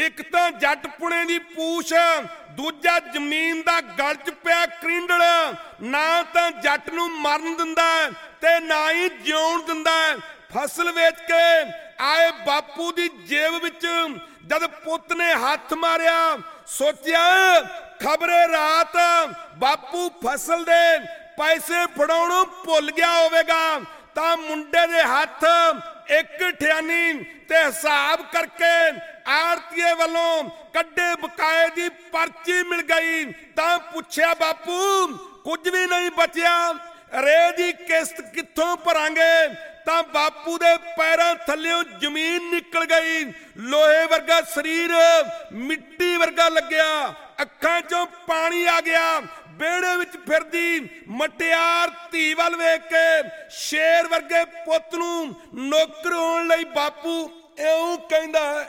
ਇੱਕ ਤਾਂ ਜੱਟ ਪੁਣੇ ਦੀ ਪੂਛ, ਦੂਜਾ ਜ਼ਮੀਨ ਦਾ ਗਲ 'ਚ ਪਿਆ ਕਰਿੰਡਲ। ਨਾ ਤਾਂ ਜੱਟ ਨੂੰ ਮਰਨ ਦਿੰਦਾ ਤੇ ਨਾ ਹੀ ਜਿਉਣ ਦਿੰਦਾ। ਫਸਲ ਵੇਚ ਕੇ ਆਏ ਬਾਪੂ ਦੀ ਜੇਬ ਵਿੱਚ ਜਦ ਪੁੱਤ ਨੇ ਹੱਥ ਮਾਰਿਆ, ਸੋਚਿਆ ਖਬਰੇ ਰਾਤ ਬਾਪੂ ਫਸਲ ਦੇ ਪੈਸੇ ਫੜਾਉਣੋਂ ਭੁੱਲ ਗਿਆ ਹੋਵੇਗਾ। ਤਾਂ ਮੁੰਡੇ ਦੇ ਹੱਥ ਇੱਕ ਠਿਆਨੀ ਤੇ ਹਿਸਾਬ ਕਰਕੇ ਆੜਤੀਏ ਵੱਲੋਂ ਕੱਢੇ ਬਕਾਏ ਦੀ ਪਰਚੀ ਮਿਲ ਗਈ। ਤਾਂ ਪੁੱਛਿਆ, ਬਾਪੂ ਕੁਝ ਵੀ ਨਹੀਂ ਬਚਿਆ, ਰੇ ਦੀ ਕਿਸ਼ਤ ਕਿੱਥੋਂ ਭਰਾਂਗੇ? ਤਾਂ ਬਾਪੂ ਦੇ ਪੈਰਾਂ ਥੱਲਿਓਂ ਜ਼ਮੀਨ ਨਿਕਲ ਗਈ। ਲੋਹੇ ਵਰਗਾ ਸਰੀਰ ਮਿੱਟੀ ਵਰਗਾ ਲੱਗਿਆ, ਅੱਖਾਂ 'ਚੋਂ ਪਾਣੀ ਆ ਗਿਆ। ਵਿਹੜੇ ਵਿੱਚ ਫਿਰਦੀ ਮਟਿਆਰ ਧੀ ਵੱਲ ਵੇਖ ਕੇ ਸ਼ੇਰ ਵਰਗੇ ਪੁੱਤ ਨੂੰ ਨੌਕਰ ਹੋਣ ਲਈ ਬਾਪੂ ਇਉਂ ਕਹਿੰਦਾ ਹੈ।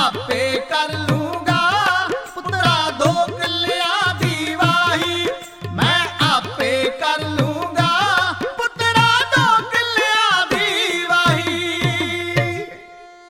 ਆਪੇ ਕਰ ਲੂੰ